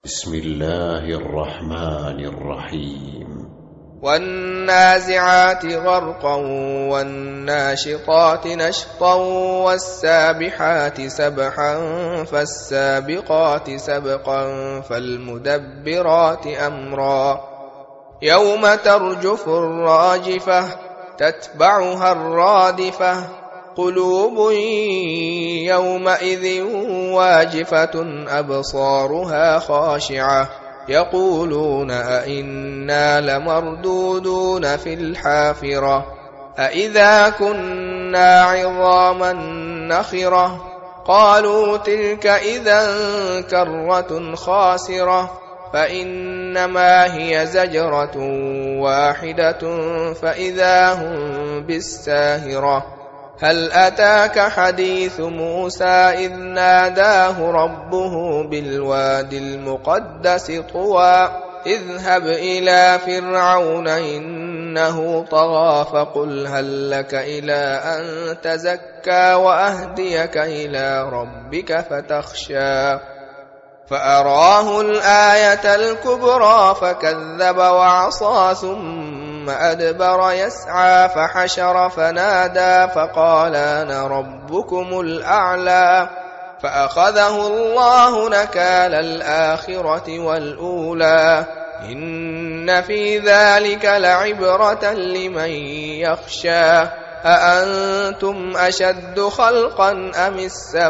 بسم الله الرحمن الرحيم والنازعات غرقا والناشطات نشطا والسابحات سبحا فالسابقات سبقا فالمدبرات أمرا يوم ترجف الراجفة تتبعها الرادفة قلوب يومئذ واجفة أبصارها خاشعة يقولون أئنا لمردودون في الحافرة أئذا كنا عظاما نخرة قالوا تلك إذا كرة خاسرة فإنما هي زجرة واحدة فإذا هم بالساهرة هل أتاك حديث موسى إذ ناداه ربه بالواد المقدس طوى اذهب إلى فرعون إنه طغى فقل هل لك إلى أن تزكى وأهديك إلى ربك فتخشى فأراه الآية الكبرى فكذب وعصى ثم أدبر يسعى فحشر فنادى فقال أنا ربكم الأعلى فأخذه الله نكال الآخرة والأولى إن في ذلك لعبرة لمن يخشى أأنتم أشد خلقا أم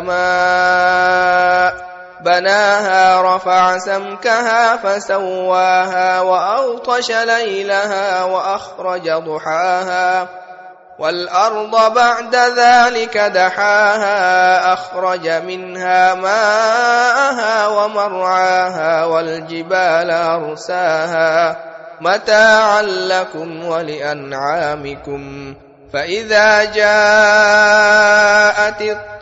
السماء بناها رفع سمكها فسواها وأغطش ليلها وأخرج ضحاها والأرض بعد ذلك دحاها أخرج منها ماءها ومرعاها والجبال أرساها متاعا لكم ولأنعامكم فإذا جاءت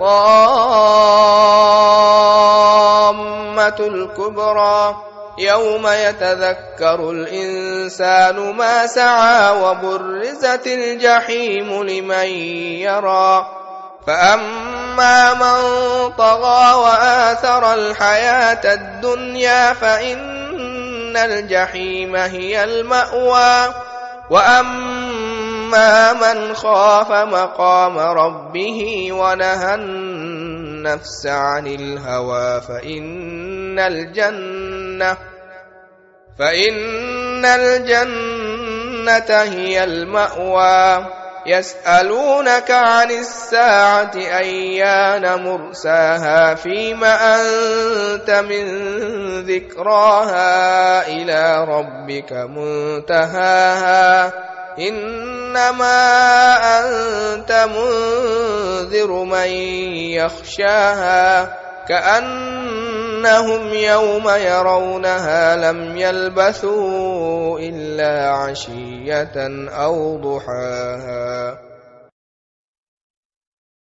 الطامة الكبرى يوم يتذكر الإنسان ما سعى وبرزت الجحيم لمن يرى فأما من طغى وآثر الحياة الدنيا فإن الجحيم هي المأوى وأما من خاف مقام ربه ونهى النفس عن الهوى فإن الجنة هي المأوى يسألونك عن الساعة أيان مرساها فيم أنت من ذكراها إلى ربك منتهاها إنما أنت منذر من يخشاها كأنهم يوم يرونها لم يلبثوا إلا عشية أو ضحاها.